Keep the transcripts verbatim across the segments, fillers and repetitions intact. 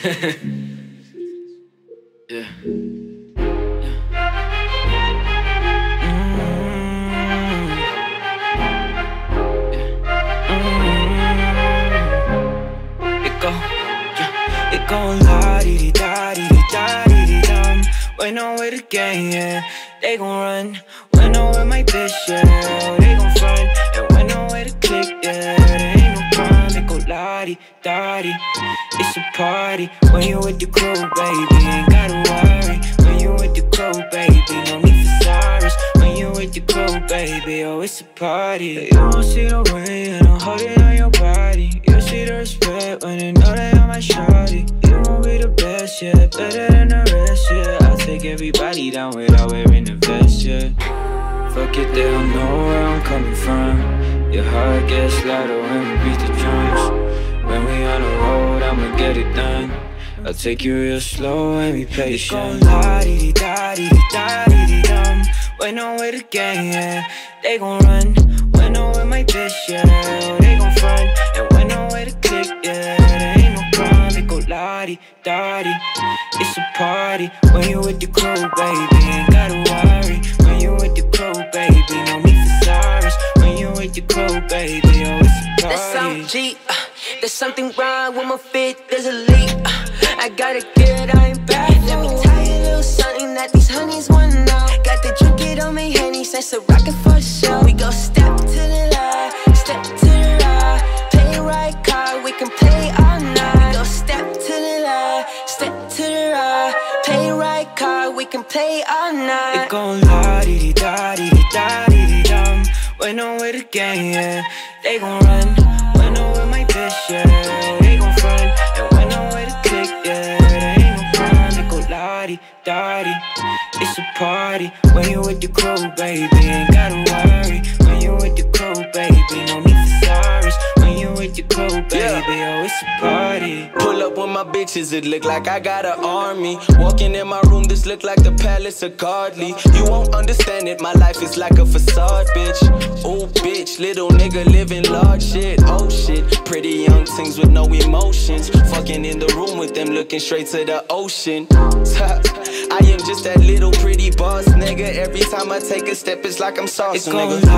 Yeah. It gon' la-dee-dee-da-dee-dee-da-dee-dee-dum. When I'm with the gang, yeah, they gon' run. When I'm with my bitch, yeah, they gon' front. And when I'm with the clique, yeah, there ain't no crime. It go la-dee-da-dee. It's a party when you with the crew, baby. Ain't gotta worry when you with the crew, baby. No need for sorries when you with the crew, baby. Oh, it's a party. You won't see the way and I'm holding on your body. You see the respect when you know that I'm my shawty. You won't be the best, yeah, better than the rest, yeah. I'll take everybody down without wearing a vest, yeah. Fuck it, they don't know where I'm coming from. Your heart gets louder when we beat the drums. When we on the road, I'ma get it done. I'll take you real slow and be patient. It gon' la-dee-dee-da-dee-dee-da-dee-dee-dum. When I'm with the gang, yeah, they gon' run. When I'm with my bitch, yeah, they gon' front. And when I'm with the clique, yeah, there ain't no crime. It go la-dee-da-dee. It's a party when you with the crew, baby. Ain't gotta worry when you with the crew, baby. No need for sorries when you with the crew, baby. Oh, it's a party. That's some G, uh, there's something wrong with my fit, there's a leak. uh, I gotta get it, I ain't back. Let me tell you a little something that these honeys wanna know. Got the drink it on me, Henny, sense of rockin' for show. We go step to the left, step to the right. Play right card, we can play all night. We go step to the left, step to the right. Play right card, we can play all night. It gon' la-dee-dee-da-dee-dee-da-dee-dee-dum. When I'm with the gang, yeah, they gon' run. When I'm with my bitch, yeah, they gon' front. And when I'm with the clique, yeah, there ain't no crime. It go la-dee-da-dee. It's a party when you with the crew, baby. Ain't gotta worry when you with the crew, baby. No need for sorries when you with the crew, baby. Oh, it's a party. Pull up with my bitches, it look like I got an army. Walking in my room, this look like the palace of Godly. You won't understand it, my life is like a facade, bitch. Oh, bitch, little nigga living large shit. Oh, shit, pretty young things with no emotions. Fucking in the room with them, looking straight to the ocean. I am just that little pretty boss, nigga. Every time I take a step, it's like I'm sauce, nigga. It gon'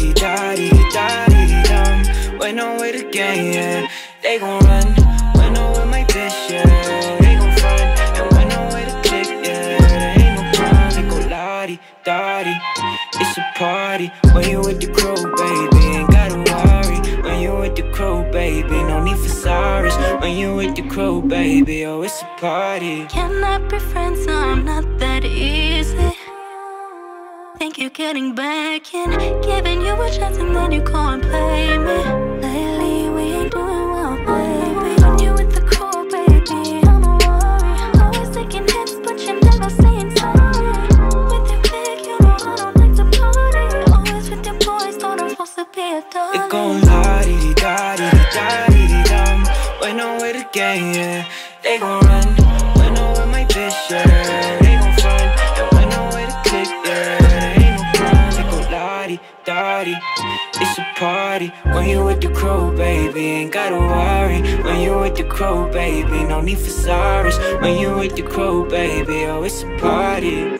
la-dee-dee-da-dee-dee-da-dee-dee-dum. When I'm with the gang, yeah, they gon' run. When I'm with my bitch, yeah, they gon' front. And when I'm with the clique, yeah, there ain't no crime. It go la-dee-da-dee. It's a party when you with the crew, baby. Ain't gotta worry when you with the crew, baby. No need for sorries when you with the crew, baby. Oh, it's a party. Can I be friends? No, I'm not that easy. Think you're getting back in, giving you a chance and then you go and play me. Lately we ain't doing well, baby. When you with the crew, baby, I'm a worry. Always taking hits, but you're never saying sorry. With your clique, you know I don't like to party. Always with your boys, thought I'm supposed to be a darling. It gon' la-dee-dee-da-dee-dee-da-dee-dee-dum. When I'm with the gang, yeah, they gon' run. When I'm with my bitch, yeah, they gon' front. And when I'm with the clique, yeah, there ain't no crime. It go la-dee-da-dee. It's a party when you with the crew, baby. Ain't gotta worry when you with the crew, baby. No need for sorries when you with the crew, baby. Oh, it's a party.